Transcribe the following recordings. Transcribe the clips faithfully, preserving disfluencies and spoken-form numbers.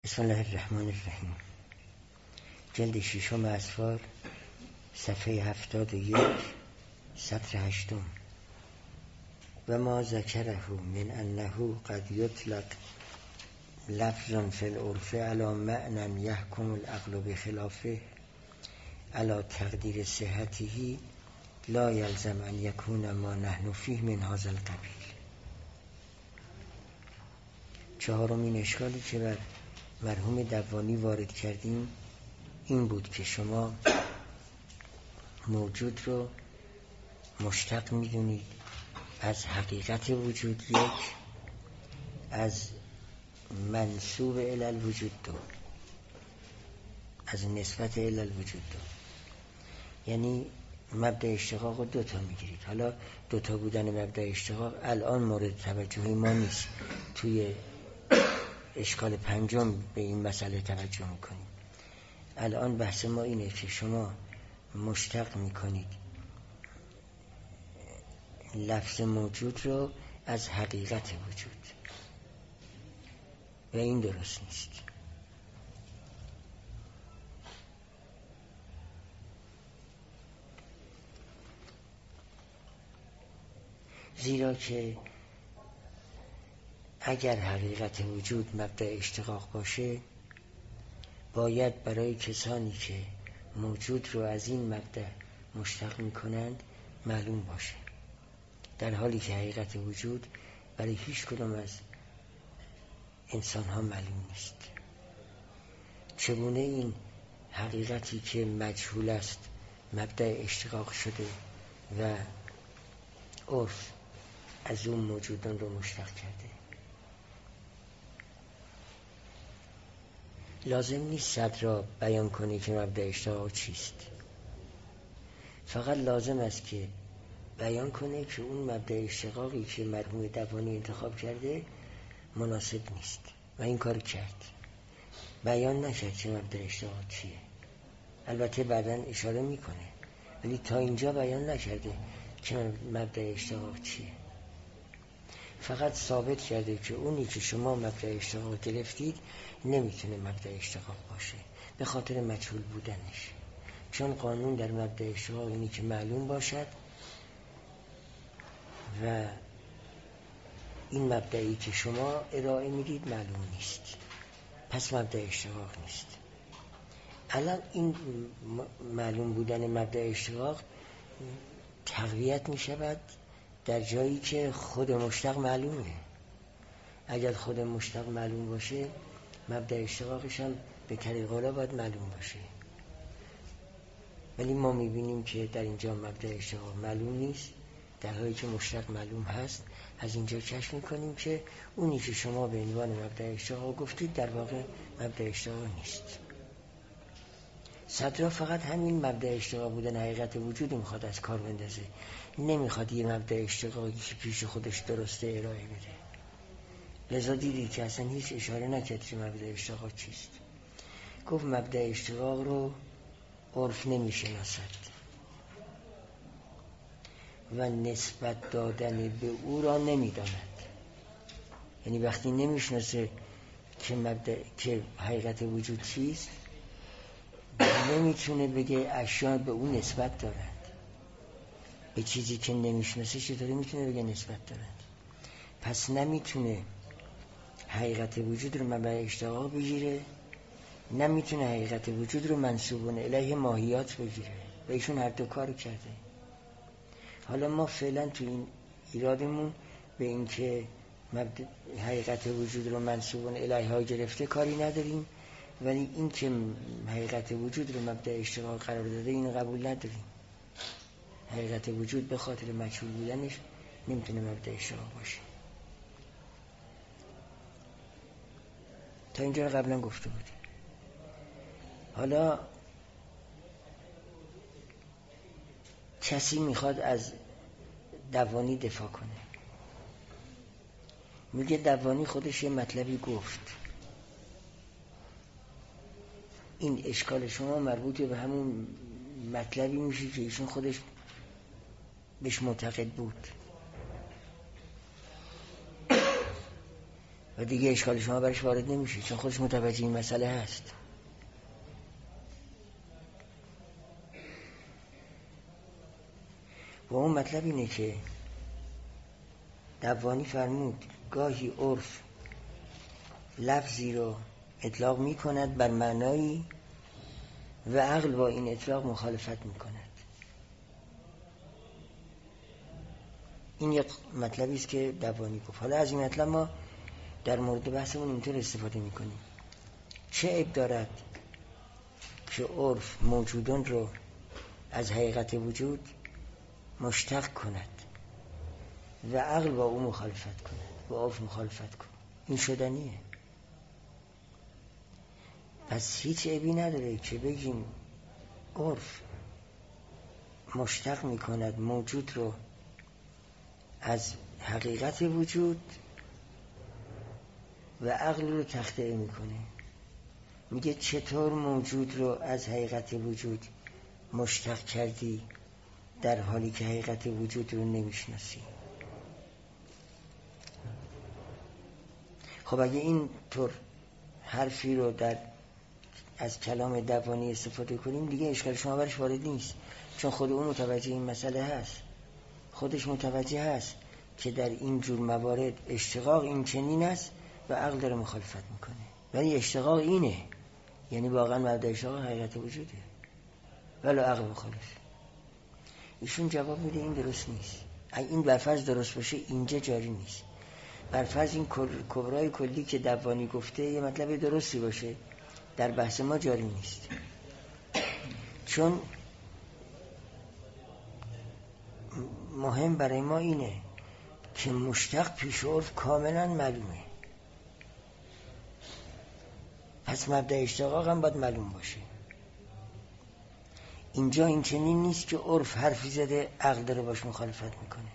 بسم الله الرحمن الرحیم. جلد ششم اسفار، صفحه هفتاد و یک، سطر هشتم. و ما ذکره من انه قد یطلق لفظا فی العرف علی معنی یحکم العقل بخلافه علی تقدیر صحته لا یلزم ان یکون ما نحن فیه من هذا القبیل. چهارمین اشکالی که بر مرحوم دوانی وارد کردیم این بود که شما موجود رو مشتق میدونید از حقیقت وجود یک، از منسوب الی الوجود دو، از نسبت الی الوجود دو. یعنی مبدأ اشتقاق رو دوتا میگیرید. حالا دوتا بودن مبدأ اشتقاق الان مورد توجه ما نیست، توی اشکال پنجم به این مسئله توجه میکنیم. الان بحث ما اینه که شما مشتق میکنید لفظ موجود رو از حقیقت وجود و این درست نیست. زیرا که اگر حقیقت وجود مبدأ اشتقاق باشه باید برای کسانی که موجود رو از این مبدأ مشتق میکنند معلوم باشه، در حالی که حقیقت وجود برای هیچ کدام از انسان ها معلوم نیست. چگونه این حقیقتی که مجهول است مبدأ اشتقاق شده و عرف از اون موجودان رو مشتق کرده؟ لازم نیست صدر را بیان کنی که مبدأ اشتقاق چیست، فقط لازم است که بیان کنه که اون مبدأ اشتقاقی که مرحوم دوانی انتخاب کرده مناسب نیست و این کار کرد. بیان نکرد که مبدأ اشتقاق چیه، البته بعداً اشاره میکنه، ولی تا اینجا بیان نکرده که مبدأ اشتقاق چیه. فقط ثابت کرده که اونی که شما مبدأ اشتقاق گرفتید نمیتونه مبدأ اشتقاق باشه به خاطر مجهول بودنش، چون قانون در مبدأ اشتقاق اینی که معلوم باشد و این مبدئی که شما ارائه میدید معلوم نیست، پس مبدأ اشتقاق نیست. الان این معلوم بودن مبدأ اشتقاق تقویت میشود در جایی که خود مشتق معلومه. اگر خود مشتق معلوم باشه مبدأ اشتقاقش هم به طریق اولی باید معلوم باشه، ولی ما میبینیم که در اینجا مبدأ اشتقاق معلوم نیست در حالی که مشتق معلوم هست. از اینجا کشف میکنیم که اونی که شما به عنوان مبدأ اشتقاق گفتید در واقع مبدأ اشتقاق نیست. صدرا فقط همین مبدأ اشتقاق بودن حقیقت وجود میخواد از کار بندازه، نمیخواد یه مبدأ اشتقاقی که پیش خودش درسته ارائه بده. لذا دیدید که اصلا هیچ اشاره نکرد که مبدأ اشتقاق چیست. گفت مبدأ اشتقاق رو عرف نمیشناسد و نسبت دادن به او را نمیداند. یعنی وقتی نمیشناسه که مبدأ که حقیقت وجود چیست نمیتونه بگه اشیاء به اون نسبت دارند. به چیزی که نمیشناسه چطوری میتونه بگه نسبت دارند؟ پس نمیتونه حقیقت وجود رو مبدأ اشتقاق بگیره، نمیتونه حقیقت وجود رو منسوبون الیه ماهیات بگیره و ایشون هر دو کار کرده. حالا ما فعلا تو این ایرادمون به این که مبدأ حقیقت وجود رو منسوبون الیه ها گرفته کاری نداریم، ولی این که حقیقت وجود رو مبدأ اشتقاق قرار داده این قبول نداریم. حقیقت وجود به خاطر مجهول بودنش نمیتونه مبدأ اشتقاق باشه. تا اینجا رو قبلا گفته بودیم. حالا کسی میخواد از دوانی دفاع کنه، میگه دوانی خودش یه مطلبی گفت. این اشکال شما مربوط به همون مطلبی میشه که ایشون خودش بهش معتقد بود و دیگه اشکال شما برش وارد نمیشه، چون خودش متوجه این مسئله هست. و اون مطلب اینه که دوانی فرمود گاهی عرف لفظی رو اطلاق می کند بر معنایی و عقل با این اطلاق مخالفت می کند. این یک مطلبی است که دوانی گفت. حالا از این مطلب ما در مورد بحثمون اینطور استفاده می کنیم: چه عیب دارد که عرف موجودان رو از حقیقت وجود مشتق کند و عقل با او مخالفت کند، با عرف مخالفت کند؟ این شدنیه. پس هیچ عیبی نداره که بگیم عرف مشتق می کند موجود رو از حقیقت وجود و عقل رو تخطئه میکنه. میگه چطور موجود رو از حقیقت وجود مشتق کردی در حالی که حقیقت وجود رو نمیشناسی؟ خب اگه این طور حرفی رو در از کلام دوانی استفاده کنیم دیگه اشکال شما برش وارد نیست، چون خود اون متوجه این مسئله هست. خودش متوجه هست که در این جور موارد اشتقاق این چنین است و عقل داره مخالفت میکنه. ولی اشتقاق اینه، یعنی واقعا مبدأ اشتقاق حقیقت وجوده، ولی عقل مخالف. ایشون جواب میده این درست نیست. اگه این برفرض درست باشه اینجا جاری نیست. برفرض این کبرای کلی که دوانی گفته یه مطلب درستی باشه، در بحث ما جاری نیست، چون مهم برای ما اینه که مشتق پیش عرف کاملا معلومه. پس مبدأ اشتقاق هم باید معلوم باشه. اینجا این چنین نیست که عرف حرفی زده عقل داره باش مخالفت میکنه.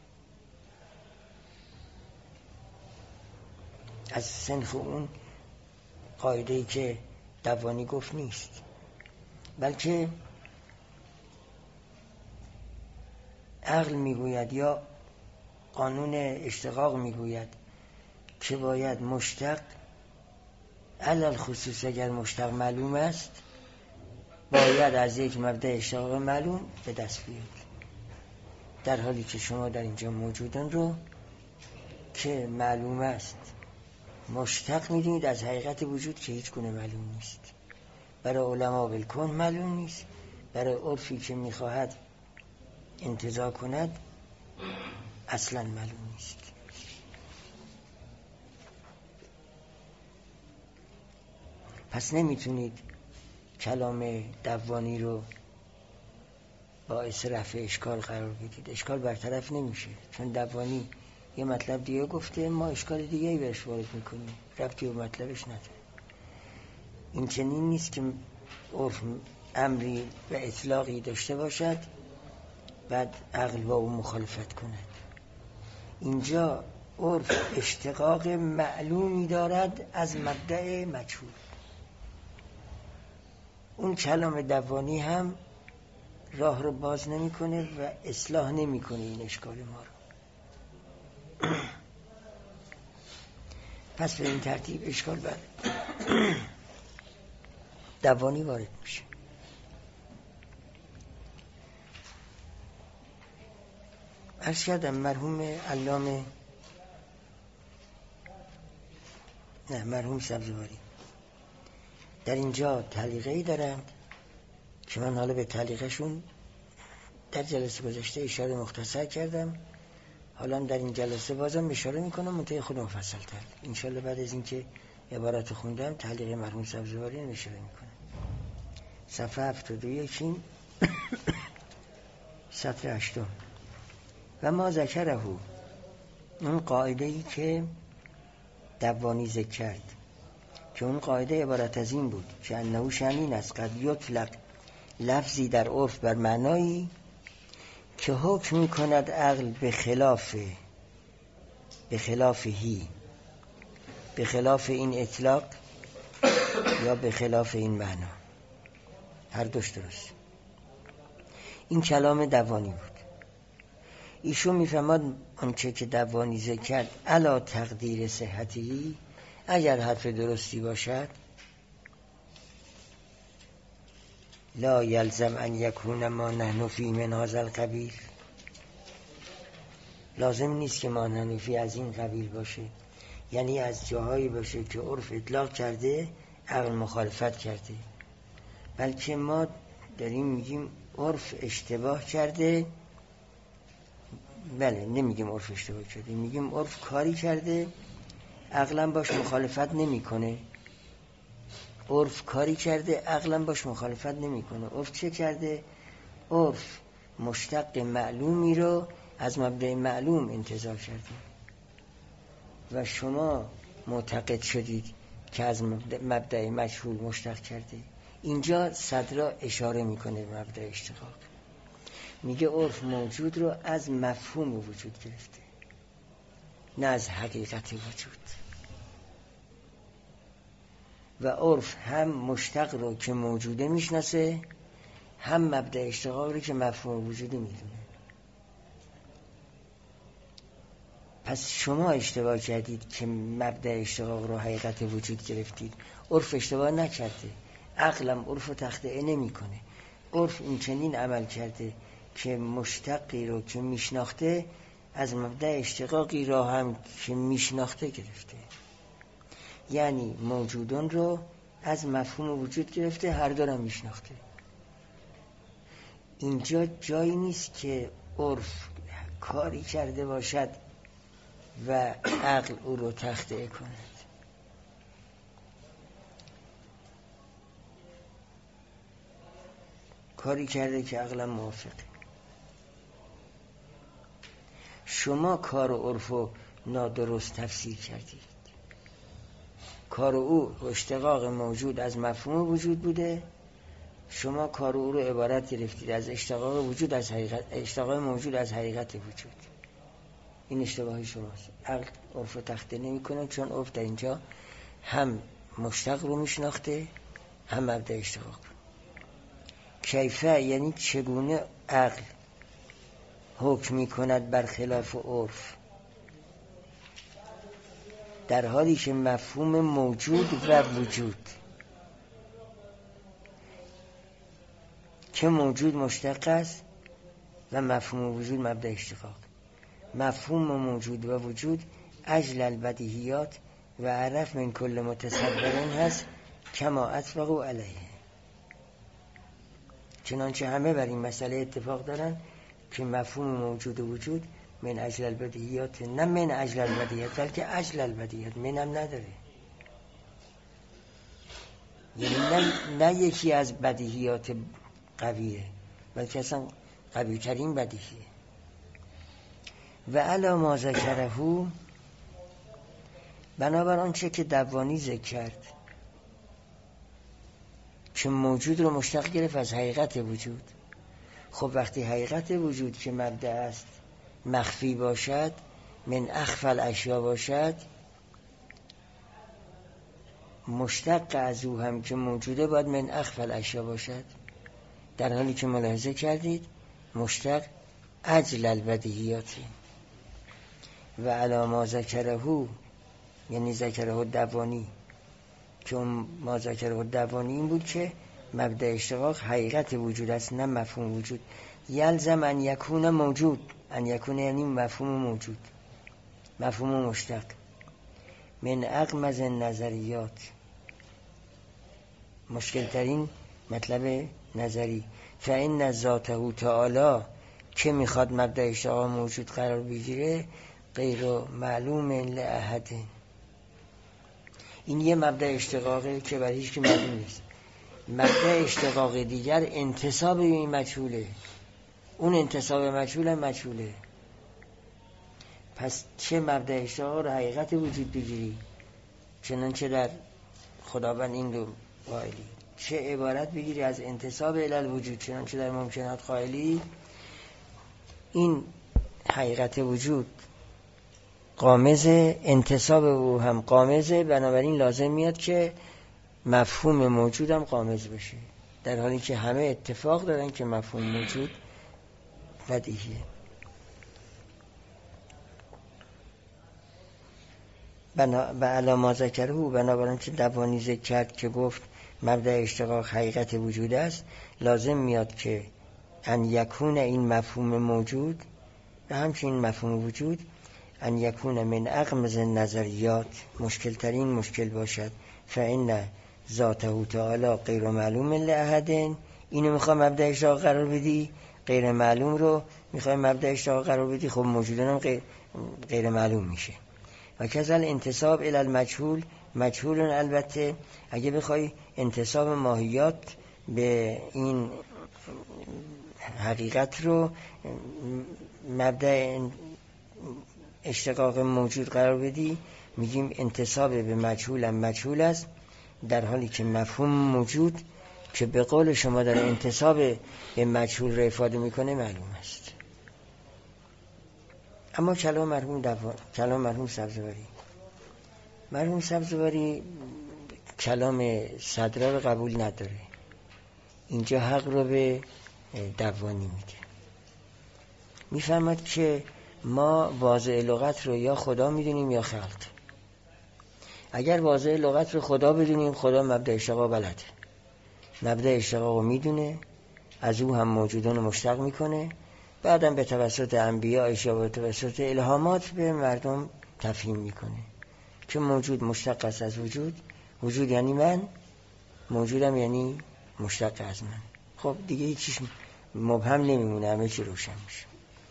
از سنخ اون قاعده‌ای که دوانی گفت نیست، بلکه عقل میگوید یا قانون اشتقاق میگوید که باید مشتق علل خصوص اگر مشتق معلوم است باید از یک مبدأ اشتقاق معلوم به دست بیاد، در حالی که شما در اینجا موجودن رو که معلوم است مشتق میدونید از حقیقت وجود که هیچ گونه معلوم نیست. برای علما بالکل معلوم نیست، برای عرفی که میخواهد انتزاع کند اصلا معلوم نیست. پس نمیتونید کلام دوانی رو باعث رفع اشکال قرار بدید. اشکال برطرف نمیشه، چون دوانی یه مطلب دیگه گفته، ما اشکال دیگه ای بهش وارد میکنیم، ربطی به مطلبش نداره. این چنین نیست که عرف امری و اطلاقی داشته باشد بعد عقل با اون مخالفت کند. اینجا عرف اشتقاق معلومی دارد از مبدأ مجهول. اون کلام دوانی هم راه رو باز نمیکنه و اصلاح نمیکنه این اشکال ما رو. پس به این ترتیب اشکال بر دوانی وارد میشه. عرض کردم مرحوم علامه نه مرحوم سبزواری در اینجا تعلیقه‌ای دارند که من حالا به تعلیقشون در جلسه گذشته اشاره مختصر کردم، حالا در این جلسه بازم اشاره میکنم منتهی خود مفصل تر. انشالله بعد از اینکه عبارت خوندم تعلیق مرحوم سبزواری رو اشاره میکنم. صفحه هفتاد و یک سطر هشتم. و ما ذکره، اون قاعده‌ای که دوانی ذکر کرد که اون قاعده عبارت از این بود که انه شنین است قد یطلق لفظی در عرف بر معنایی که حکم می‌کند عقل به خلاف به خلاف هی به خلاف این اطلاق یا به خلاف این معنا، هر دوش درست. این کلام دوانی بود. ایشون میفهمد آنچه که دوانیزه کرد علا تقدیر صحتی، اگر حرف درستی باشد، لا یلزم ان یکون ما نحن فی من هذا القبیل، لازم نیست که ما نحن فی از این قبیل باشه، یعنی از جاهایی باشه که عرف اطلاق کرده عقل مخالفت کرده، بلکه ما داریم میگیم عرف اشتباه کرده. بله، نمیگیم عرف اشتباه کرده، میگیم عرف کاری کرده عقلم باش مخالفت نمیکنه. عرف کاری کرده عقلم باش مخالفت نمیکنه. عرف چه کرده؟ عرف مشتق معلومی رو از مبدأ معلوم انتزاع کرده و شما معتقد شدید که از مبدأ مجهول مشتق کرده. اینجا صدرا اشاره میکنه به مبدأ اشتقاق، میگه عرف موجود رو از مفهوم وجود گرفته، نه از حقیقت وجود. و عرف هم مشتق رو که موجوده میشناسه، هم مبدأ اشتقاق رو که مفهوم وجودی میدونه. پس شما اشتباه کردید که مبدأ اشتقاق رو حقیقت وجود گرفتید. عرف اشتباه نکرده، عقلم عرف رو تخطئه نمی کنه. عرف این چنین عمل کرده که مشتقی رو که میشناخته از مبدأ اشتقاقی را هم که میشناخته گرفته، یعنی موجودون رو از مفهوم وجود گرفته، هر دو را میشناخته. اینجا جایی نیست که عرف کاری کرده باشد و عقل او رو تخطئه کند. کاری کرده که عقلم موافقه. شما کار و عرف رو نادرست تفسیر کردید. کار او اشتقاق موجود از مفهوم وجود بوده، شما کار او رو عبارت گرفتید از اشتقاق وجود از حقیقت، اشتقاق موجود از حقیقت وجود. این اشتباهی شماست. عقل عرف رو تخطئه نمی‌کنه، چون عرف در اینجا هم مشتق رو میشناخته هم مبدأ اشتقاق. کیفه یعنی چگونه عقل حکم می‌کند بر خلاف عرف، در حالی که مفهوم موجود و وجود، که موجود مشتق است و مفهوم وجود مبدأ اشتقاق. مفهوم موجود و وجود اجل البدیهیات و عرف من کل متصورین هست کما اتفقوا علیه. چنانچه همه بر این مسئله اتفاق دارن که مفهوم موجود و وجود من اجل البدیهیات، نه من اجل البدیهیات، بلکه اجل البدیهیات، منم نداره. یعنی نه, نه یکی از بدیهیات قویه، بلکه اصلا قوی ترین بدیهیه. و علا ما ذکرهو، بنابر آنچه که دوانی ذکر کرد که موجود رو مشتق گرفت از حقیقت وجود. خب وقتی حقیقت وجود که مبدأ است مخفی باشد، من اخفی الاشیا باشد، مشتق از او هم که موجوده باید من اخفی الاشیا باشد، در حالی که ملاحظه کردید مشتق اجل البدیهیاتی. و علا ما ذکرهو یعنی ذکره دوانی، که ما ذکره دوانی این بود که مبدأ اشتقاق حقیقت وجود است نه مفهوم وجود. یلزم ان یکون موجود، ان یکون یعنی مفهوم موجود، مفهوم مشتق، من اغمض نظریات، مشکل ترین مطلب نظری. فإن ذاته تعالی، که میخواد مبدأ اشتقاق موجود قرار بگیره، غیر معلوم لأحد. این یه مبدأ اشتقاقه که برای هیچ که معلوم نیست. مبدأ اشتقاق دیگر انتساب به این مجهوله، اون انتساب مجهول مجهوله. پس چه مبدأ اشتقاق رو حقیقت وجود بگیری، چنانچه در خداوند این رو قائلی، چه عبارت بگیری از انتساب الی الوجود، چنانچه در ممکنات قائلی، این حقیقت وجود قامزه، انتساب او هم قامزه، بنابراین لازم میاد که مفهوم موجود هم قامز بشه، در حالی که همه اتفاق دارن که مفهوم موجود بدیهیه. بنا به علاما ذکره او بنابراین چه دوانی ذکر کرد که گفت مبدأ اشتقاق حقیقت وجود است، لازم میاد که ان یکون این مفهوم موجود و همچنین مفهوم وجود ان یکون من اغمض نظریات مشکل ترین مشکل باشد، فإن ذاته تعالی غیر معلوم لأحد. اینو میخوای مبدأ اشتقاق قرار بدی، غیر معلوم رو میخوای مبدأ اشتقاق قرار بدی، خب موجودان هم غیر, غیر معلوم میشه. و کذل انتساب الی المجهول مجهول. البته اگه بخوای انتساب ماهیات به این حقیقت رو مبدأ اشتقاق موجود قرار بدی، میگیم انتساب به مجهول هم مجهول است، در حالی که مفهوم موجود که به قول شما داره انتساب به مجهول رو افاده میکنه معلوم است. اما کلام مرحوم دوا... کلام مرحوم سبزواری مرحوم سبزواری کلام صدرا رو قبول نداره، اینجا حق رو به دوانی میده. میفهمد که ما واضع لغت رو یا خدا میدونیم یا خلق. اگر واضع لغت رو خدا بدونیم، خدا مبدأ اشتقاق بلده، مبدأ اشتقاق رو میدونه، از او هم موجودان رو مشتق میکنه، بعدم به توسط انبیاء یا به توسط الهامات به مردم تفهیم میکنه که موجود مشتق است از وجود، وجود یعنی من، موجودم یعنی مشتق از من. خب دیگه هیچیش مبهم نمیمونه، همه چی روشن میشه.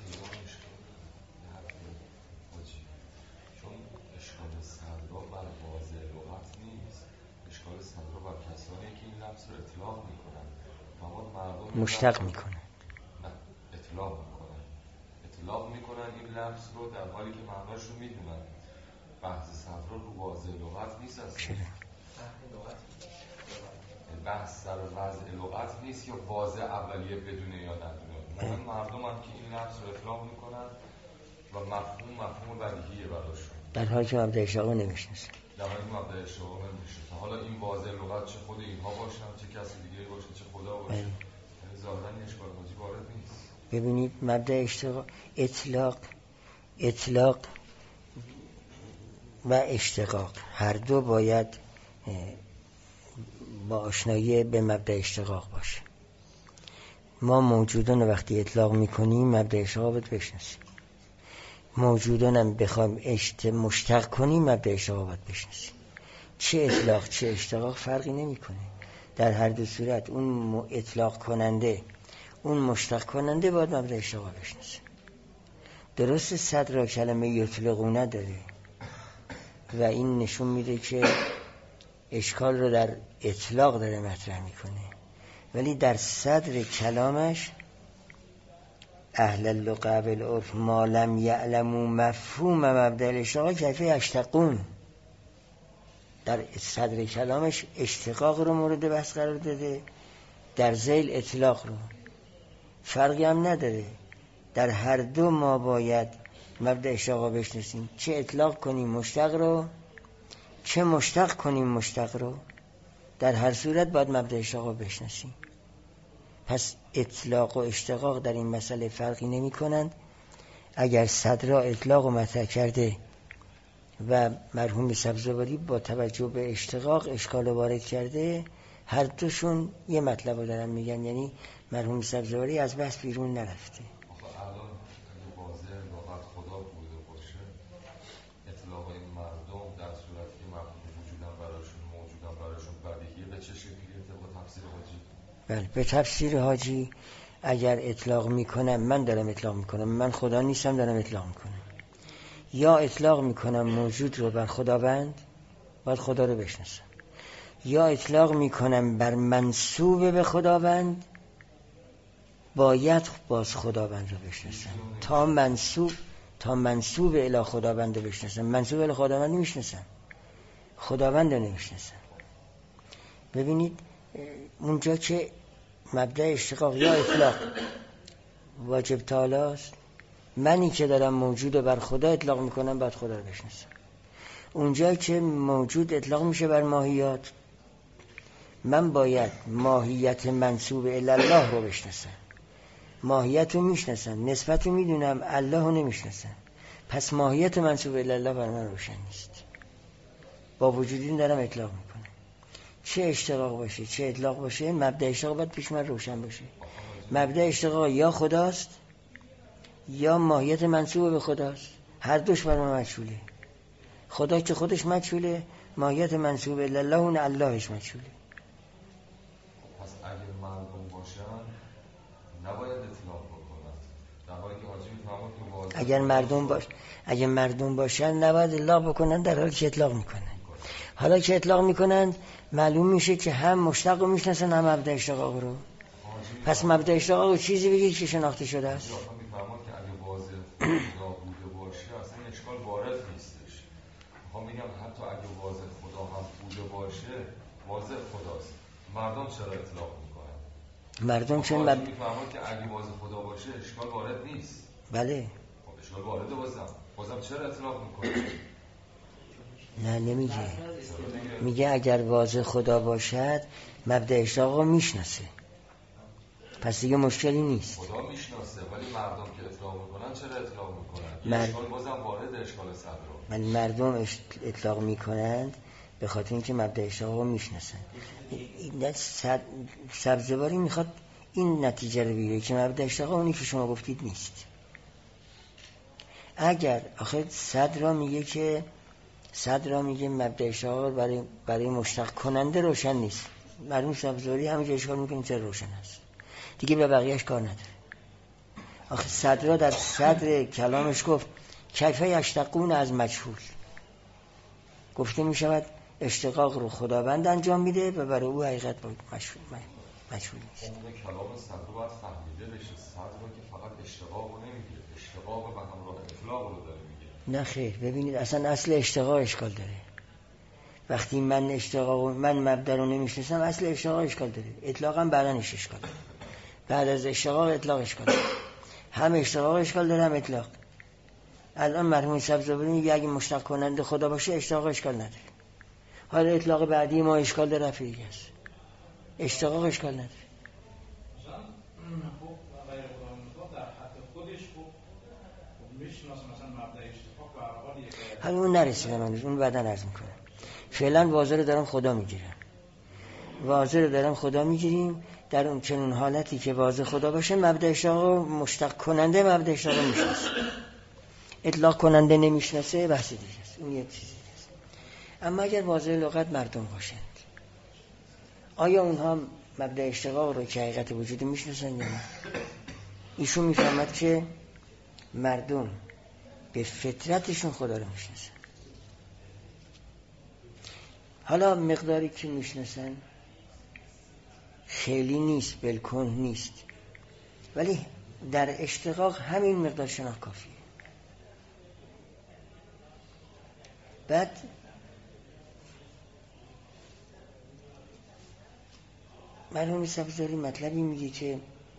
چون اشکال صدرا بر واضع لغت نیست، اشکال صدرا بر کسانی که این لفظ رو اطلاق میکنن، مردم مشتق میکنن، نه اطلاق میکنن اطلاق میکنن این لفظ رو در حالی که معناش رو میدونن. بحث صدرا رو واضع لغت نیست اصلا، بحث سر وضع لغت نیست یا واضع اولیه بدونه یا ندونه. مردم هم که این لفظ رو اطلاق میکنن و مفهوم مفهوم بدیهیه براشون، در حالی که مبدأ اشتقاق نمیشناسن. در حالی که مبدأ اشتقاق نمیشناسن. حالا این واضع لغت چه خود اینها باشن، چه کسی دیگه باشه، چه خدا باشه، یعنی ظاهرا این اشکال موجی وارد نیست. ببینید مبدأ اشتقاق، اطلاق اطلاق و اشتقاق هر دو باید با آشنایی به مبدأ اشتقاق باشه. ما موجودان وقتی اطلاق میکنیم مبدأ اشتقاق باید بشناسیم، موجودان هم بخوایم اشت مشتق کنیم مبدأ اشتقاق باید بشناسیم. چه اطلاق چه اشتقاق فرقی نمیکنه، در هر دو صورت اون اطلاق کننده اون مشتق کننده باید مبدأ اشتقاق بشناسه. درست صدر کلمه یطلقونه داره و این نشون میده که اشکال رو در اطلاق داره مطرح میکنه، ولی در صدر کلامش اهل اللغة والعرف ما لم یعلموا مفهوم مبدأ الاشتقاق کیف یشتقون، در صدر کلامش اشتقاق رو مورد بحث قرار داده، در ذیل اطلاق رو. فرقی هم نداره، در هر دو ما باید مبدأ اشتقاق بشناسیم، چه اطلاق کنیم مشتق رو چه مشتق کنیم مشتق رو، در هر صورت باید مبدأ اشتقاق بشناسیم. پس اطلاق و اشتقاق در این مسئله فرقی نمی کنند. اگر صدرا اطلاق و مطرح کرده و مرحوم سبزواری با توجه به اشتقاق اشکال وارد کرده، هر دوشون یه مطلب رو دارن میگن، یعنی مرحوم سبزواری از بحث بیرون نرفته. بله به تفسیر حاجی اگر اطلاق میکنم، من دارم اطلاق میکنم، من خدا نیستم دارم اطلاق میکنم، یا اطلاق میکنم موجود رو بر خداوند، باید خدا رو بشناسم، یا اطلاق میکنم بر منسوب به خداوند، باید باز خداوند رو بشناسم تا منسوب تا منسوب الی خداوند رو بشناسم. منسوب الی خداوند نمیشناسم، خداوند رو نمیشناسم. ببینید اونجا که مبدأ اشتقاق یا اطلاق واجب تعالی است، منی که دارم موجود بر خدا اطلاق میکنم باید خدا رو بشناسم. اونجا که موجود اطلاق میشه بر ماهیات، من باید ماهیت منسوب الی الله رو بشناسم. ماهیت رو میشناسم، نسبت رو میدونم، الله رو نمیشناسم، پس ماهیت منسوب الی الله بر من روشن نیست. با وجودی دارم اطلاق میکنم. چه اشتقاق باشه چه اطلاق باشه، مبدأ اشتقاق باید پیش من روشن باشه. مبدأ اشتقاق یا خداست یا ماهیت منسوب به خداست، هر دوش بر من مجهوله. خدا که خودش مجهوله، ماهیت منسوب الله اون اللهش مجهوله. پس اگر مردم باشن نباید اطلاق بکنن، در حالی که حاجی میفهمه که اگر مردم باش اگر مردم باشن نباید اطلاق بکنن، در حالی که اطلاق میکنن. حالا که اطلاق میکنن معلوم میشه که هم مشتق رو میشناسن هم مبدأ اشتقاق رو. پس مبدأ اشتقاق رو چیزی بگید که شناخته شده است. میفهمه که اگه واضح خدا بوده باشه اصلا اشکال وارد نیستش. میخوام بگم حتی اگه واضح خدا هم بوده باشه واضح خداست، مردم چرا اطلاق میکنن؟ مردم چون مب... میفهمه که اگه واضح خدا باشه اشکال وارد نیست. بله. خب اشکال وارده بازم بازم چرا اطلاق میکنه؟ نه نمیگه، میگه اگر واضح خدا باشد مبدأ اشتقاق رو میشناسه، پس دیگه مشکلی نیست. خدا میشناسه ولی مردم که اطلاق میکنن چرا اطلاق میکنن؟ مر... اشکال بازم وارد اشکال صدر رو. من مردم اطلاق میکنند به خاطر اینکه مبدأ اشتقاق رو میشناسن. این سبزواری میخواد این نتیجه رو بگیره که مبدأ اشتقاق اونی که شما گفتید نیست. اگر آخه صدر را میگه که صدر را میگه مبدأ اشتقاق برای برای مشتق کننده روشن نیست، مرحوم سبزواری همینجا اشکال میکنه چرا روشن است، دیگه به بقیهش کار نداره. آخه صدر را در صدر کلامش گفت کیف یشتقون از مجهول، گفته میشود اشتقاق رو خداوند انجام میده و برای او حقیقت مجهول مجهول نیست. اون کلام صدر باید فهمیده بشه، صدر رو که فقط اشتقاق رو نمیگه، اشتقاق و همراه اطلاق رو داره میگه. نه خیر، ببینید اصلا اصل اشتقاق اشکال داره. وقتی من اشتقاق من مبدأ رو نمیشناسم اصل اشتقاق اشکال داره، اطلاقا بعدنش اشکال داره، بعد از اشتقاق اطلاق اشکال داره، هم اشتقاق اشکال داره هم اطلاق. الان مرحوم سبزواری میگه اگه مشتق کننده خدا باشه اشتقاق اشکال نداره. حالا اطلاق بعدی ما اشکال داره رفع دیگه است، اشتقاق اشکال نداره. حالا اون نرسیدم هنوز، اون بعدا عرض میکنم. فعلا واضح رو دارم خدا میگیرم، واضح رو دارم خدا میگیریم. در اون چنون حالتی که واضح خدا باشه مبدأ اشتقاق مشتق کننده مبدأ اشتقاق میشناسه، اطلاق کننده نمیشناسه بحث دیگه است، اون یک چیزی است. اما اگر واضح لغت مردم باشند آیا اونها مبدأ اشتقاق رو که حقیقت وجودی میشناسن یا نه؟ ایشون میفهمد که مردم به فطرتشون خدا رو میشناسن. حالا مقداری که میشناسن خیلی نیست، بالکل نیست، ولی در اشتقاق همین مقدار شناخت کافیه. بعد مرحوم سبزواری مطلبی میگه که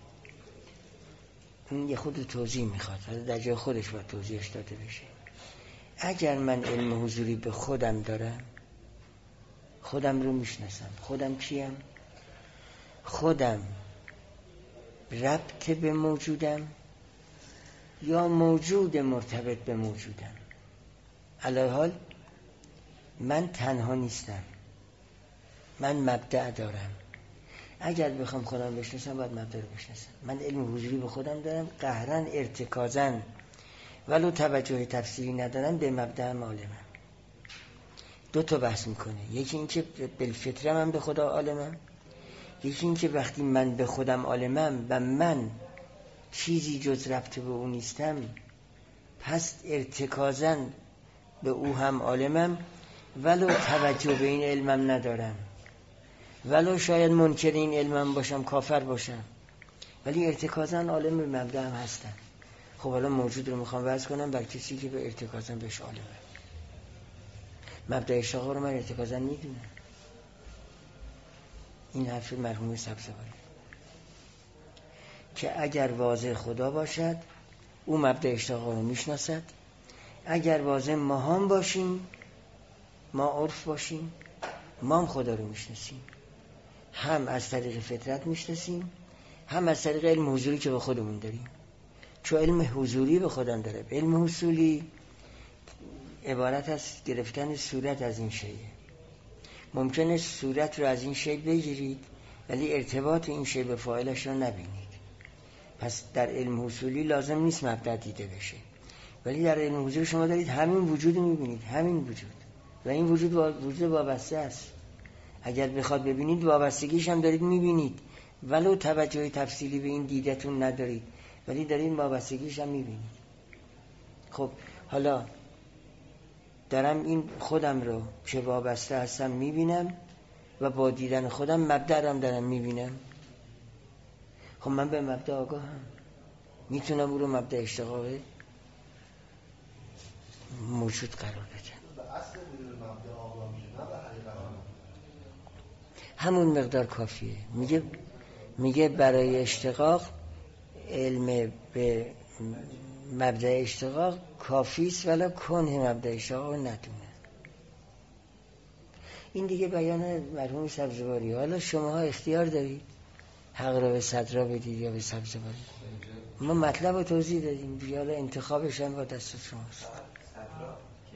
این یه خود توضیح میخواد، حالا در جای خودش باید توضیحش داده بشه. اگر من علم حضوری به خودم دارم، خودم رو میشناسم، خودم کیم؟ خودم ربط به موجودم یا موجود مرتبط به موجودم؟ علی حال من تنها نیستم، من مبدأ دارم. اگر بخوام خودم بشناسم باید مبدأ رو بشناسم. من علم حضوری به خودم دارم، قهرن ارتکازن ولو توجه تفسیری ندارم به مبدأ عالمم. دو تا بحث میکنه، یکی این که بالفطره من به خدا عالمم، یکی این که وقتی من به خودم عالمم و من چیزی جز ربط به او نیستم پس ارتکازن به او هم عالمم ولو توجه به این علمم ندارم، ولو شاید منکر این علمم باشم، کافر باشم، ولی ارتکازن عالم به مبدأ هم هستم. خب حالا موجود رو میخوام وضع کنم بر کسی که به ارتکازن بهش عالمه. مبدأ اشتقاق رو من ارتکازن میدونم. این حرف مرحوم سبزواری که اگر واضح خدا باشد او مبدأ اشتقاق رو میشناسد، اگر واضح ما هم باشیم، ما عرف باشیم، ما هم خدا رو میشناسیم، هم از طریق فطرت میشناسیم هم از طریق علم حضوری که به خودمون داریم. چون علم حضوری به خودم داره، علم حصولی عبارت از گرفتن صورت از این شیء. ممکنه صورت رو از این شیء بگیرید ولی ارتباط این شیء به فاعلش رو نبینید. پس در علم حصولی لازم نیست مبدأ دیده بشه، ولی در علم حضور شما دارید همین وجود رو میبینید، همین وجود، و این وجود وجود وابسته است. اگر بخواد ببینید وابستگیش هم دارید میبینید، ولو توجه تفصیلی به این دیدتون ندارید ولی دارید وابستگیش هم میبینید. خب حالا دارم این خودم رو که وابسته هستم میبینم و با دیدن خودم مبدأ رو دارم میبینم. خب من به مبدأ آگاهم، میتونم او رو مبدأ اشتقاق موجود قرار بدم. به اصل وجود مبدأ آگاه میشه، نه به حقیقت. همون مقدار کافیه. میگه میگه برای اشتقاق علم به مبدأ اشتقاق کافی است ولی کنه مبدأ اشتقاق ندونه. این دیگه بیان مرحوم سبزواری. حالا شماها اختیار دارید حق را به صدرا بدید یا به سبزواری. ما مطلب رو توضیح دادیم دیگه، حالا انتخابش هم با دست شماست. صدرا که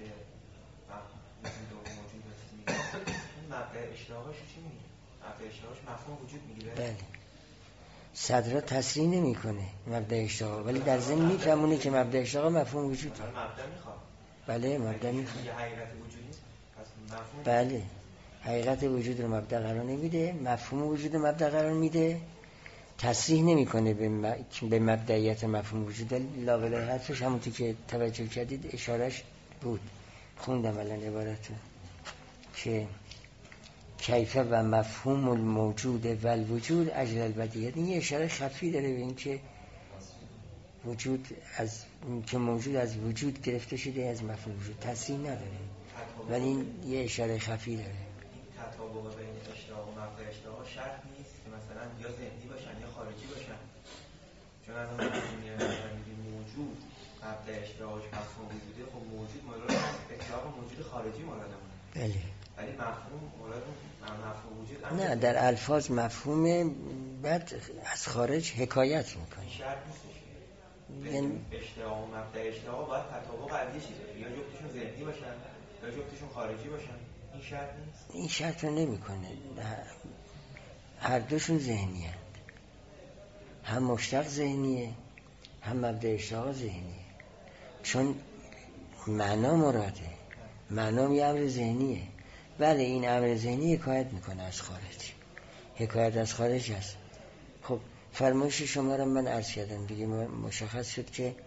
موجود هست این مبدأ اشتقاقش چی میگه؟ مبدأ اشتقاقش مفهوم وجود میگیره؟ بله. صدرا تصریح نمی کنه مبدأ اشتقاق، ولی در ضمن میفهمونه که مبدأ اشتقاق مفهوم وجود داره. مبدأ میخواد. بله مبدأ میخواد. یه حقیقت وجود نیست. پس مفهوم. بله. حقیقت وجود رو مبدأ قرار نمیده، مفهوم وجود رو مبدأ قرار میده، تصریح نمیکنه به م... به مبدئیت مفهوم وجود. لاولای حرفش همونطور که توجه کردید اشارش بود، خوندم الان عبارتو که کیف و مفهوم الموجود و الوجود اجل البدیهت. این یه اشاره خفی داره به این که وجود از که موجود از وجود گرفته شده از مفهوم وجود، تصریح نداره ولی این یه اشاره خفی داره. این تطابق بین اشتقاق و مبدأ اشتقاق شرط نیست که مثلا یا ذهنی باشن یا خارجی باشن، چون از اون میگیم موجود مبدأ اشتقاقش مفهوم وجوده، خب موجود مورد اشتقاق موجود خارجی موردمونه. بله. ولی مفهوم مورد مفهوم وجود نه در الفاظ مفهوم بعد از خارج حکایت میکنه. شرط نیستش. یعنی اشتقاق و مبدأ اشتقاق باید تطابق از یه چیزه، یا جفتشون ذهنی باشن یا جفتشون خارجی باشن. این شرط نیست. این شرط رو نمی کنه. هر دوشون ذهنیه، هم مشتق ذهنیه هم مبدأ اشتقاق ذهنیه، چون معنا مراده، معنا یه امر ذهنیه. بله این امر ذهنی حکایت میکنه از خارج، حکایت از خارج هست. خب فرمایش شما را من عرض کردم دیگه، مشخص شد که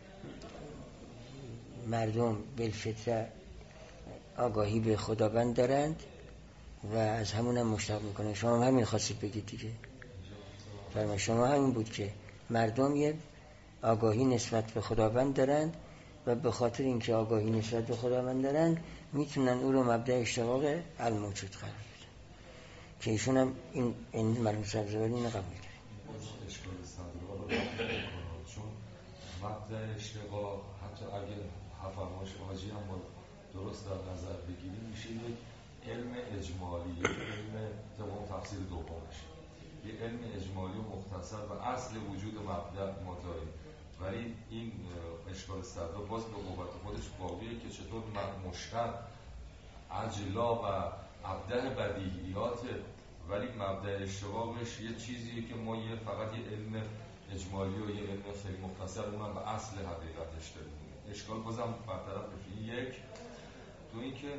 مردم بالفطره آگاهی به خداوند دارند و از همون هم مشتق میکنه. شما هم همین خواستید بگید دیگه، فرمایش شما همین بود که مردم یه آگاهی نسبت به خداوند دارند و به خاطر اینکه آگاهی نسبت به خداوند دارند میتونن او رو مبدأ اشتقاق الموجود قرار بدن، که ایشون هم این این مرحوم سبزواری اینو قبول کرد. اشکال صدرا رو چون مبدأ اشتقاق حتی اگر فرمایش حاجی هم درست در نظر بگیریم میشه یک علم اجمالی، یک علم تمام تفسیر دومش، یک علم اجمالی و مختصر و اصل وجود مبدأ ما داریم. ولی این اشکال صدرا باز به قوت خودش باقیه که چطور مشتق اجلا و ابدع بدیهیات، ولی مبدأ اشتقاقش یه چیزیه که ما یه فقط یه علم اجمالی و یه علم خیلی مختصر اونم به اصل حقیقتش داریم. اشکال بازم برطرف بشه. یک تو این که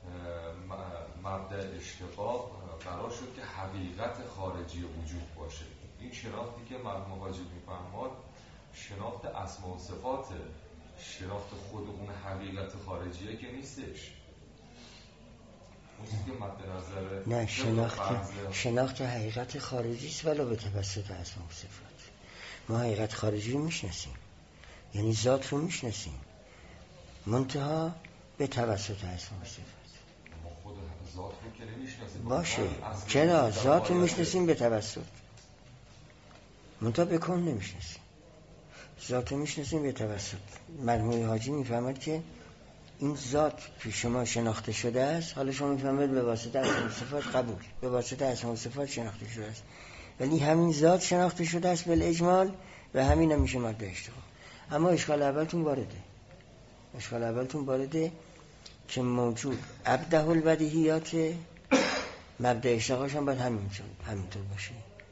مبدأ اشتقاق قرار شد که حقیقت خارجی وجود باشه. این شناختی که مرحوم حاجی میفرماد شناخت اسما و صفات، شناخت خود اون حقیقت خارجیه که نیستش. اون چیزی که مد نظر نه شناخت شناخت حقیقت خارجی است ولو به توسط اسما و صفات. ما حقیقت خارجی رو میشناسیم، یعنی ذات رو میشناسیم، منتها به توسط اسما و صفات. ما خود ذات رو که نمیشناسیم. باشه چرا ذات رو میشناسیم به توسط، منتها به کن نمیشناسیم. ذات رو میشناسیم به توسط. مرحوم حاجی میفهمد که این ذات پیش شما شناخته شده است، حالا شما میفهمید به واسطه اسما و صفات قبول، به واسطه اسما و صفات شناخته شده است، ولی همین ذات شناخته شده است بالاجمال و همین هم میشه مبدأ اشتقاق. اما اشکال اولتون وارده، اشکال اولتون وارده که موجود ابدع البدیهیات، مبدأ اشتقاقش هم باید همینطور همینطور باشه،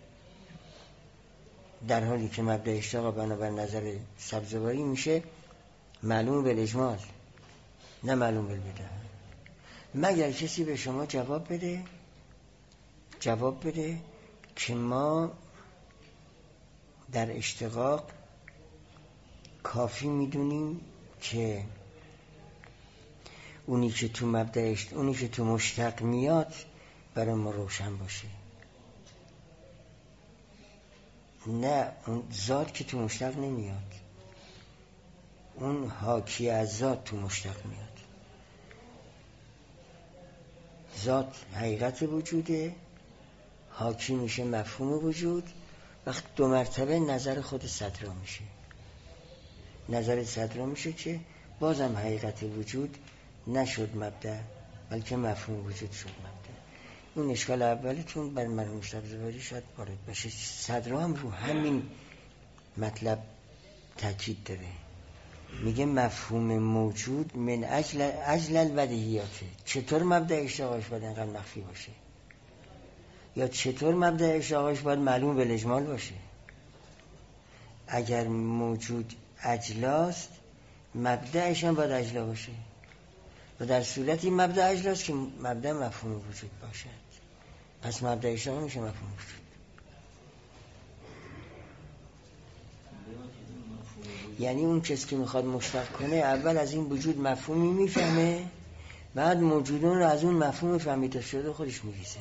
در حالی که مبدأ اشتقاق بنابر نظر سبزواری میشه معلوم بالاجمال نه معلوم بالبدیهه. مگر کسی به شما جواب بده جواب بده که ما در اشتقاق کافی میدونیم که اونی که تو مبدأ اشت... اونی که تو مشتق میاد برای ما روشن باشه، نه اون ذات که تو مشتق نمیاد، اون حاکی از ذات تو مشتق میاد. ذات حقیقت وجوده، حاکی میشه مفهوم وجود. وقت دو مرتبه نظر خود صدرا میشه، نظر صدرا میشه که بازم حقیقت وجود نشد مبدأ بلکه مفهوم وجود شد مبدأ. اون اشکال اولتون بر مرحوم سبزواری شاید وارد بشه. صدرا هم رو همین مطلب تاکید داره، میگه مفهوم موجود من اجل اجل البدیهیاته. چطور مبدأ اشتقاقش باید اینقدر مخفی باشه؟ یا چطور مبدأ اشتقاقش باید معلوم بالاجمال باشه؟ اگر موجود اجلاست مبدأش هم باید اجلا باشه، و در صورتی مبدأ اجلاست که مبدأ مفهوم وجود باشد. پس مبدأ اشتقاق میشه مفهوم وجود. یعنی اون کسی که میخواد مشتق کنه اول از این وجود مفهومی میفهمه، بعد موجودون رو از اون مفهوم فهمیده شده خودش میریزه.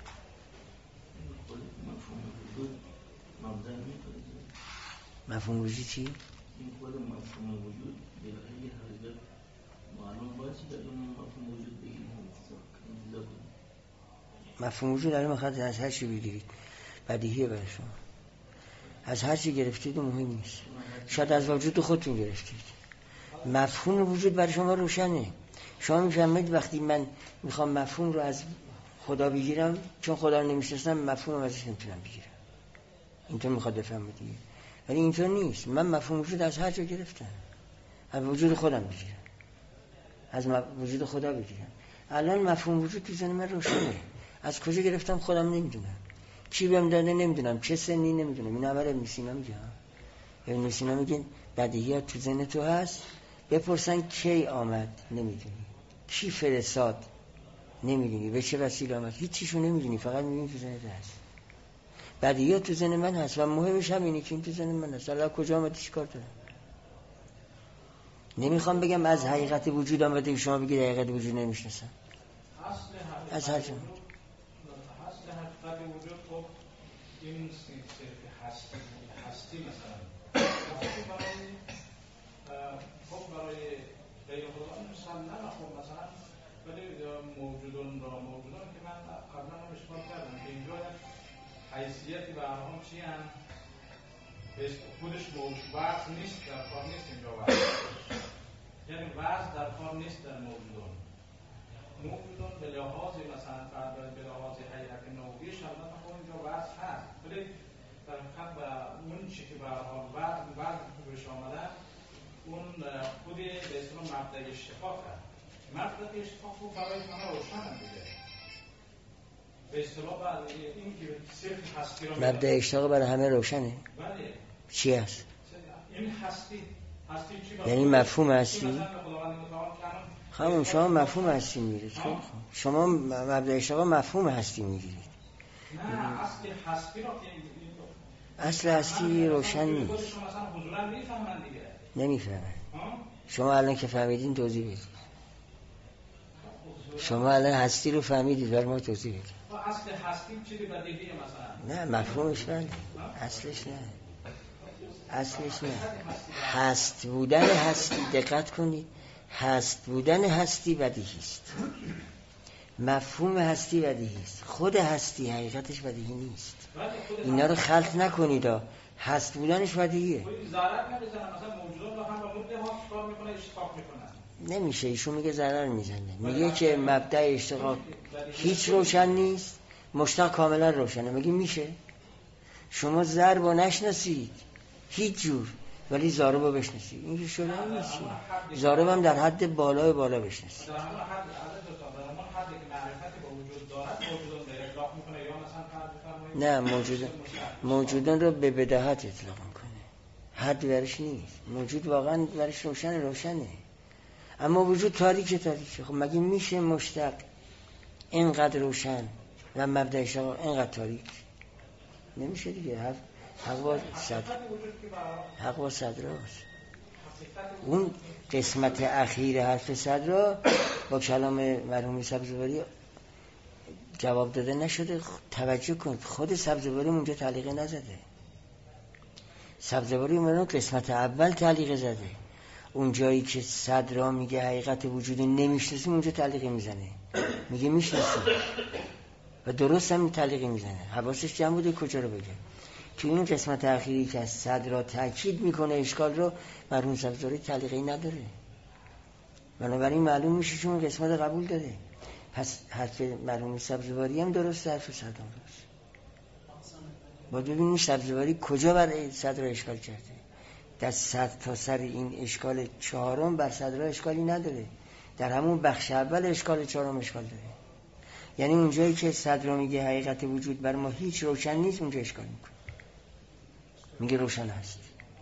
مفهوم وجود چی؟ این خود مفهوم وجود به یه حقیقت معلوم باشه که اون مفهوم وجود بگیم انتظار کنیم. مفهوم وجود الان میخواد از هر چی بگیرید بدیهیه برای شما، از هر چی گرفتید و مهم نیست. شاید از وجود خودتون گرفتید. مفهوم وجود برای شما روشنه. شما میفهمید وقتی من میخوام مفهوم رو از خدا بگیرم، چون خدا رو نمیشناسم مفهوم ازش نمیتونم بگیرم. اینطور میخواد بفهمید دیگه. ولی اینطور نیست. من مفهوم وجود از هر جا گرفتم، از وجود خودم بگیرم، از وجود خدا بگیرم. الان مفهوم وجود تو ذهن من روشنه. از کجا گرفتم خودم نمیدونم، کی بهم داده نمیدونم، چه سنی نمیدونم. این اول ابن سینا میگه ابن سینا میگه بدیهیات تو ذهن تو هست، بپرسن کی آمد نمیدونی، کی فرستاد نمیدونی، به چه وسیله آمد، هیچیشو نمیدونی، فقط میبینی تو ذهنت هست. بدیهیات تو ذهن من هست و مهمش همینه که این تو ذهن من هست. حالا کجا آمد چیکار دارم؟ نمیخوام بگم از حقیقت وجود آمده شما بگید حقیقت وجود نمیشناسم. از هر جا اصل حقیقت وجود خب این هستی هستی مثلا هستی برای خب برای غیر خدا مسلمه. خب مثلا ولی موجودون را موجودون که من قبلا هم اشکال کردم که اینجا حیثیتی به هم چی هم خودش موجود وضع نیست، در کار نیست اینجا وضع، یعنی وضع در کار نیست در موجودون. موجودون به لحاظ مثلا به لحاظ حیات نوعیش البته خب اینجا وضع هست، ولی در حقیقت به اون چی که به حال وضع وضع که بهش آمدن اون خود به اصطلاح مبدأ اشتقاق هست. مبدأ اشتقاق رو برای همه روشن هم دیگه. به اصطلاح بعد این که صرف هستی رو مبدأ اشتقاق برای همه روشنه. بله. چی هست؟ این هستی هستی چی؟ یعنی مفهوم هستی؟ خانم شما مفهوم هستی میگیرید. خب شما مبدأ اشتقاق مفهوم هستی میگیرید. نه اصل هستی رو اصل هستی روشن نیست. نمیفهمن. شما الان که فهمیدین توضیح بدید. شما الان هستی رو فهمیدید برای ما توضیح بدید. اصل هستی چیزی بدیهیه مثلا؟ نه مفهومش بله. اصلش نه. اصلش نه. هست بودن هستی، دقت کنید، هست بودن هستی بدیهی است. مفهوم هستی بدیهی است. خود هستی حقیقتش بدیهی نیست. اینا رو خلط نکنید. هست بودنش بدیهیه. ضرر نمیزنه مثلا موجودات رو هم با مبدأ ها کار میکنه اشتقاق میکنن. نمیشه. ایشون میگه ضرر میزنه. میگه که مبدأ اشتقاق هیچ روشن نیست، مشتق کاملا روشنه. میگه میشه. شما ضرب و نشناسید هیچ جور، ولی زارب رو بشناسی. این که شده نیست. زارب هم در حد بالای بالا بشناسی. در همون حد عدد دو تا در همون حدی که معرفتی با وجود دارد موجودان در اطلاق میکنه یا مثلا فرض بفرمایید نه موجودان موجودان رو به بداهت اطلاق میکنه. حد برش نیست. موجود واقعا برش روشن روشنه. اما وجود تاریکه تاریکه. خب مگه میشه مشتق اینقدر روشن و مبدأ اشتقاق اینقدر تاریک؟ نمیشه دیگه. حق حق با صدر حق با صدراست. اون قسمت اخیر حرف صدرا با کلام مرحوم سبزواری جواب داده نشده. توجه کن خود سبزواری اونجا تعلیقه نزده. سبزواری اون قسمت اول تعلیقه زده. اون جایی که صدرا میگه حقیقت وجود نمیشناسیم اونجا تعلیقه میزنه. میگه میشناسیم و درست هم تعلیقه میزنه. حواسش جمع بوده کجا رو بگه. تو این قسمت اخیری که از صدرا تاکید میکنه اشکال رو مرحوم سبزواری تعلیقی نداره. بنابراین معلوم میشه چون اون قسمت قبول داره. پس حرف مرحوم سبزواری هم درست، حرف صدرا درست. با ببینیم سبزواری کجا بر صدرا اشکال کرده. در صد تا سر این اشکال چهارم بر صدرا اشکالی نداره. در همون بخش اول اشکال چهارم اشکال داره. یعنی اونجایی که صدرا میگه حقیقت وجود بر ما هیچ روشن نیست اونجا اشکال میکنه. میگه روشن هست.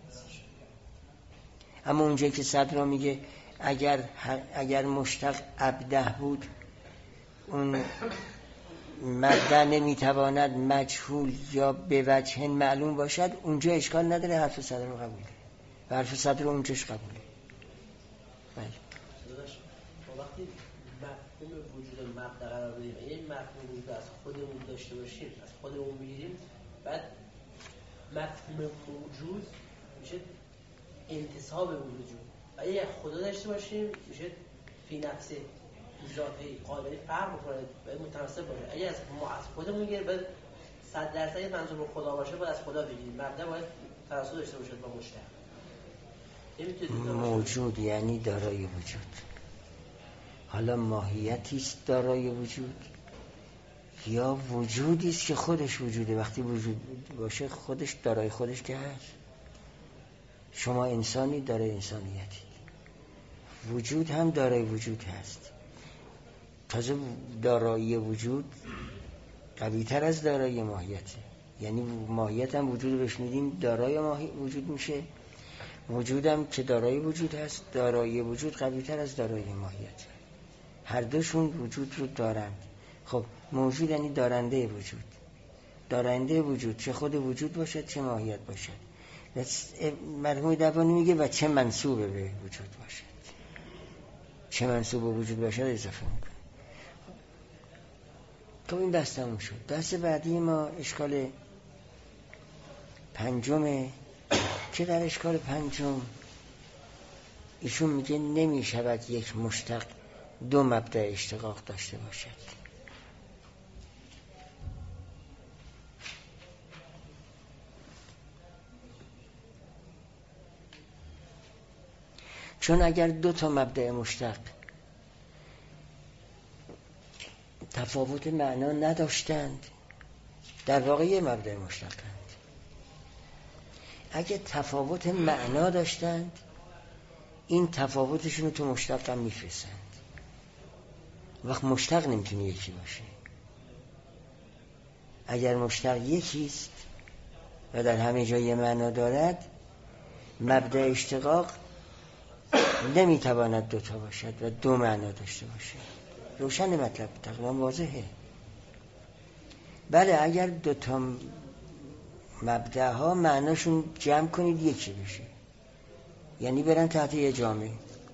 اما اونجایی که صدرا میگه اگر اگر مشتق ابده بود اون مبدأ نمیتواند مجهول یا به وجه معلوم باشد اونجا اشکال نداره. حرف صدر رو قبوله و حرف صدر رو اونجاش قبوله. بله وقتی مفهوم وجود مبدأ قرار بدیم این مفهوم وجود از خودمون داشته باشیم از خودمون میگیریم بعد مفهوم موجود میشه انتصاب وجود. اگه خدا داشته باشیم میشه فی نفسه ذاتی قابل فرق میکنه باید متناسب باشه. اگه از ما از خودمون میگیریم باید صد درصد منظور به خدا باشه باید از خدا بگیریم. مبدأ باید تناسب داشته باشه با مشتق. موجود یعنی دارای وجود. حالا ماهیتی است دارای وجود یا وجودی است که خودش وجوده. وقتی وجود باشه خودش دارای خودش که هست. شما انسانی دارای انسانیتی. وجود هم دارای وجود هست. تازه دارایی وجود قوی‌تر از دارایی ماهیته. یعنی ماهیت هم وجود بهش میدیم دارای وجود میشه. وجودم که دارای وجود هست دارایی وجود قوی‌تر از دارایی ماهیت. هر دوشون وجود رو دارند. خب موجود یعنی دارنده وجود. دارنده وجود چه خود وجود باشد چه ماهیت باشد. مرحوم دبانی میگه و چه منسوب به وجود باشد. چه منسوب به وجود باشد اضافه میکنه. خب این دست تموم شد. دست بعدی ما اشکال پنجمه که در اشکال پنجم ایشون میگه نمی شود یک مشتق دو مبدأ اشتقاق داشته باشد. چون اگر دو تا مبدأ مشتق تفاوت معنا نداشتند در واقع یه مبدأ مشتقند. اگه تفاوت معنا داشتند این تفاوتشون رو تو مشتق هم میفرستند. وقت مشتق نمیتونه یکی باشه. اگر مشتق یکیست و در همه جای معنا دارد مبدأ اشتقاق نمیتواند دوتا باشد و دو معنا داشته باشد. روشن مطلب تقریبا واضحه. بله اگر دوتا مبدأ ها معناشون جمع کنید یکی بشه یعنی برن تحت یه جامعه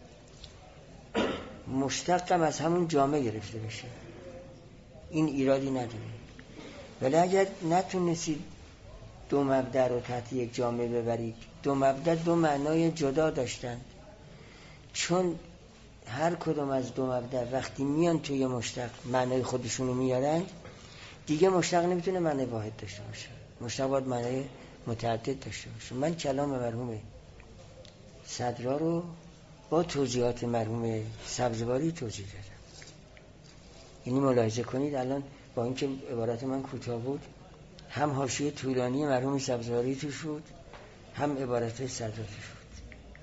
مشتق هم از همون جامعه گرفته بشه این ایرادی نداره. ولی اگر نتونستید دو مبدأ رو تحت یک جامعه ببرید دو مبدأ دو معنای جدا داشتن چون هر کدوم از دو مبدأ وقتی میان توی مشتق معنای خودشونو میارن دیگه مشتق نمیتونه معنی واحد داشته باشه. مشتق باید معنی متعدد داشته باشه. من کلام مرحوم صدرا رو با توضیحات مرحوم سبزواری توضیح دادم. یعنی ملاحظه کنید الان با اینکه عبارت من کوتاه بود هم حاشیه طولانی مرحوم سبزواری توش بود هم عبارتهای صدراتش بود.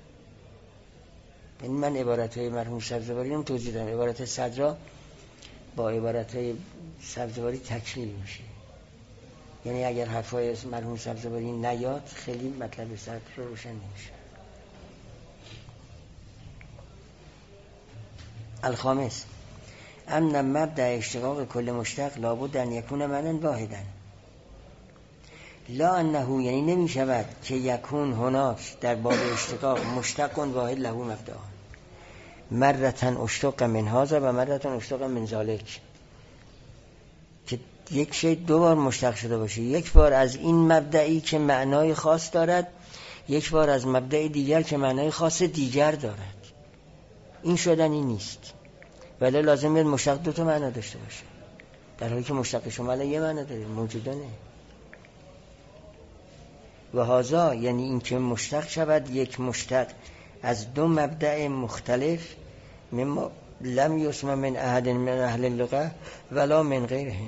یعنی من عبارتهای مرحوم سبزواری رو توضیح دادم. عبارت صدرا با عبارتهای سبزواری تکمیل میشه. یعنی اگر حرفای مرحوم سبزواری نیاد خیلی مطلب صدر رو روشن نمیشه. الخامس ان مبدأ اشتقاق کل مشتق لابد ان یکون معنی واحدا لا انه، یعنی نمی شود که یکون هناک در باب اشتقاق مشتق واحد له مبدأ مرتن اشتق من هذا و مرتن اشتق من ذلک، که یک شی دو بار مشتق شده باشه، یک بار از این مبدئی که معنای خاص دارد، یک بار از مبدأ دیگر که معنای خاص دیگر دارد. این شدنی نیست، ولی لازم است مشتق دو تا معنا داشته باشه، در حالی که مشتق شمال یه معنا داره، موجودانه. و هذا یعنی این که مشتق شود یک مشتق از دو مبدأ مختلف، مما لم یسمع من احد من اهل اللغه ولا من غیرهم.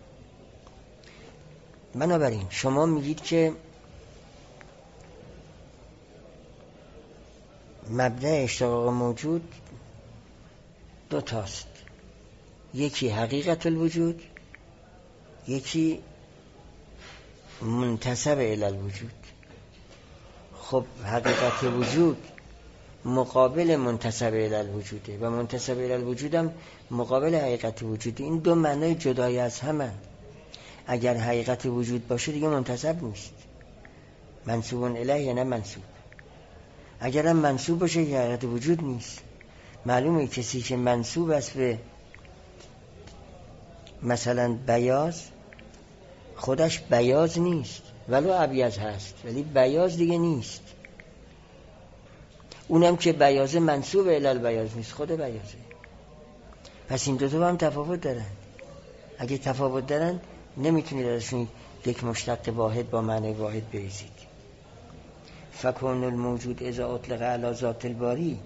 بنابراین شما میگید که مبدأ اشتقاق موجود دو تاست، یکی حقیقت الوجود، یکی منتسب الی الوجود. خب حقیقت وجود مقابل منتسب الی الوجوده و منتسب الی الوجود هم مقابل حقیقت وجوده. این دو معنای جدای از همه. اگر حقیقت وجود باشه دیگه منتسب نیست، منسوب الیه نه منسوب. اگر هم منسوب باشه حقیقت وجود نیست. معلومه کسی که منسوب است به مثلا بیاض، خودش بیاض نیست، ولو ابیض هست ولی بیاض دیگه نیست. اونم که بیاض منسوب الی البیاض نیست، خود بیاضه. پس این دو تا هم تفاوت دارن. اگه تفاوت دارن نمیتونید ازشون یک مشتق واحد با معنی واحد بریزید. فکون الموجود اذا اطلق علی ذات الباری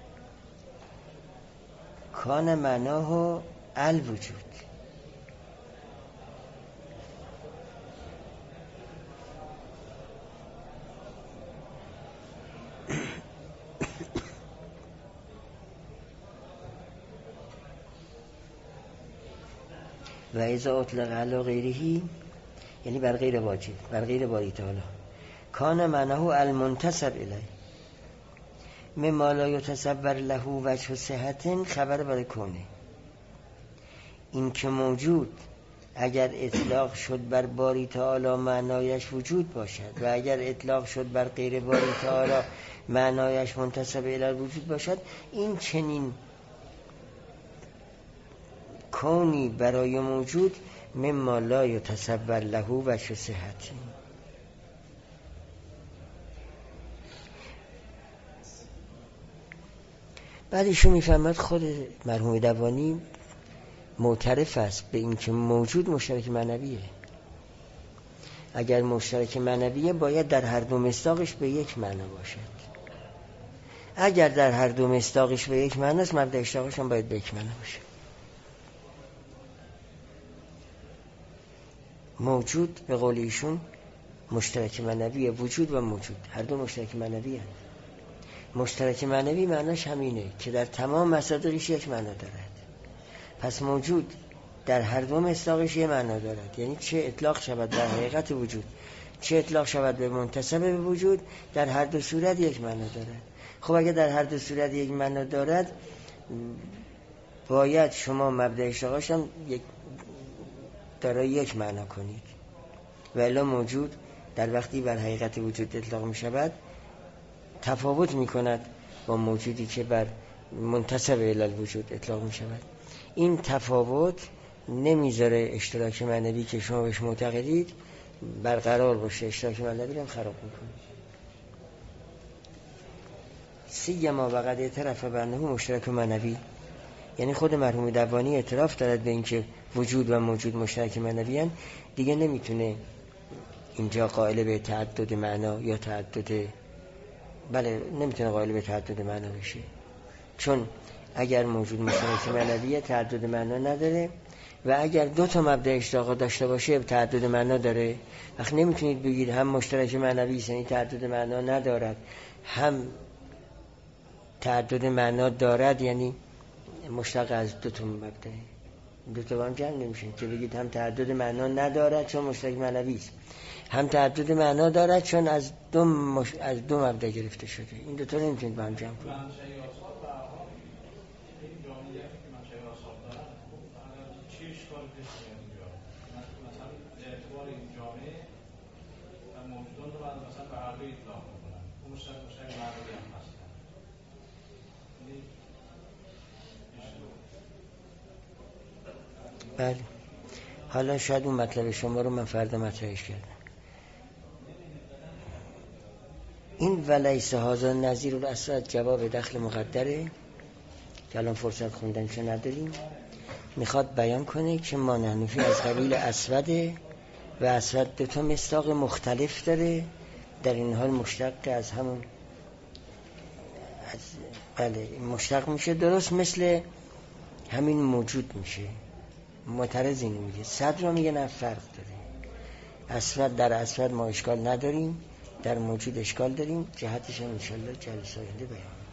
کان معناه الوجود. و اذا اطلق علی غیره یعنی بر غیر واجب، بر غیر باری تعالی، کان معناه المنتسب الیه مما لا یتصور له وجه صحت. خبر برای کونه این که موجود اگر اطلاق شد بر باری تعالی معنایش وجود باشد و اگر اطلاق شد بر غیر باری تعالی معنایش منتسب الی الوجود باشد، این چنین کونی برای موجود مما لا یتصور له وجه صحت. بعدشون میفهمد خود مرحوم دوانی معترف است به این که موجود مشترک معنویه. اگر مشترک معنویه باید در هر دو مصداقش به یک معنا باشد. اگر در هر دو مصداقش به یک معنا است، مبدأ اشتقاقش هم باید به یک معنا باشه. موجود به قول ایشون مشترک معنویه، وجود و موجود هر دو مشترک معنوی هست. مشترک معنوی معناش همینه که در تمام مصادیقش یک معنا دارد. پس موجود در هر دو مصداقش یک معنا دارد، یعنی چه اطلاق شود در حقیقت وجود چه اطلاق شود به منتسب به وجود، در هر دو صورت یک معنا دارد. خب اگر در هر دو صورت یک معنا دارد، باید شما مبدأ اشتقاقش هم یک دارای یک معنا کنید. و الا موجود در وقتی بر حقیقت وجود اطلاق می شود تفاوت می کند با موجودی که بر منتسب الی الوجود اطلاق می شود. این تفاوت نمیذاره اشتراک معنوی که شما بهش معتقدید برقرار باشه، اشتراک معنوی هم خراب میکنه. سیما وقد اعترف بانه مشترک معنوی، یعنی خود مرحوم دوانی اعتراف دارد به اینکه وجود و موجود مشترک معنوی هستند، دیگه نمیتونه اینجا قائل به تعدد معنا یا تعدد بله نمیتونه قائل به تعدد معنا بشه، چون اگر موجود مشترک معنویه تعدد معنا نداره و اگر دو تا مبدأ اشتقاق داشته باشه تعدد معنا داره. وقت نمیتونید بگید هم مشترک معنوی است یعنی تعدد معنا ندارد، هم تعدد معنا دارد یعنی مشتق از دو تا مبدأ. دو تا با هم جمع نمیشه که بگید هم تعدد معنا ندارد چون مشترک معنوی است، هم تعدد معنا دارد چون از دو مش... از دو مبدأ گرفته شده. این دو تا نمیتونید با هم جمع کنید. بله حالا شاید اون مطلب شما رو من فردا مطرحش کردم. این ولیس هذا نظیر الاصل جواب دخل مقدره که الان فرصت خوندنشو نداریم. میخواد بیان کنه که ما نحنفی از قبیل اسوده و اسود دو تا مصداق مختلف داره، در این حال مشتق از همون از بله مشتق میشه، درست مثل همین موجود میشه. معترض اینو میگه، صد رو میگه نه فرق داره. اسود در اسود ما اشکال نداریم، در موجود اشکال داریم، جهتش هم انشالله جلسه آینده بیان.